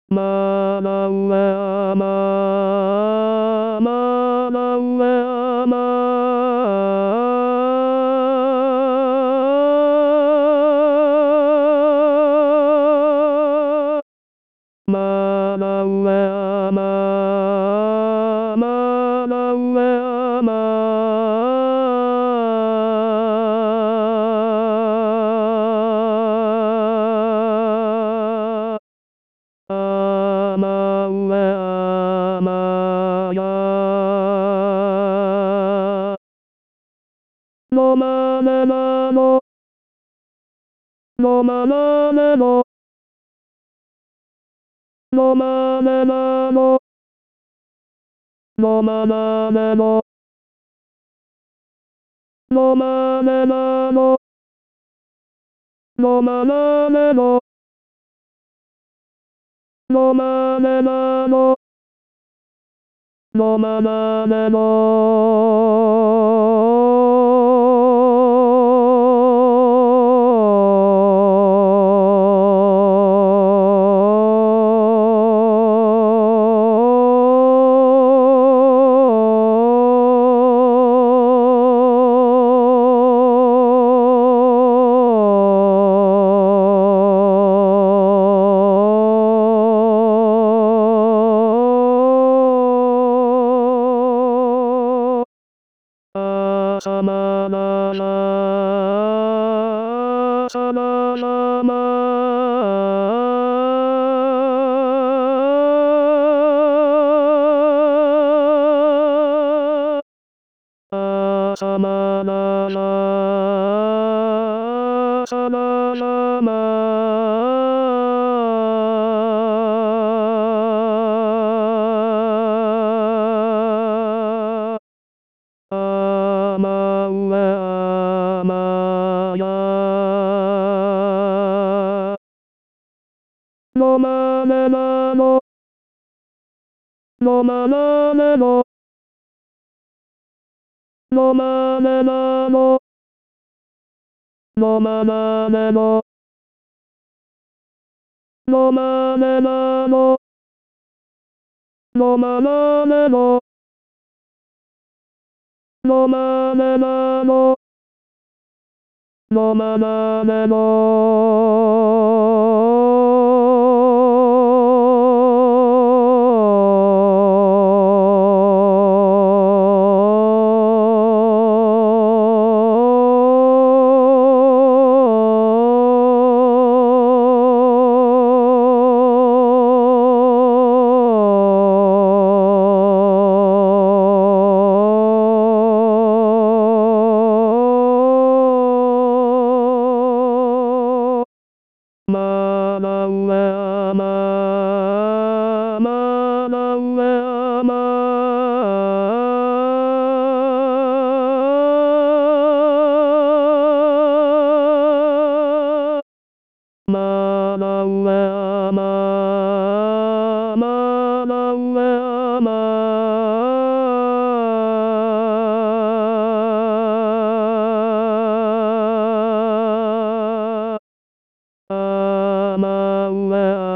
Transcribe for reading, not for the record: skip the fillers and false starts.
まなうえあまなうえあまなうえあまなうえああまうえあまやのまねなののまなねののまねなののまなねののまねなののまなねののまねなののまなねのあさまならさならあさまならさならあまうえあまやのまねなののまなねののまねなののまなねののまねなののまなねののまねなののまなねまなうえあまなうえあまなうえあまなうえあまうえ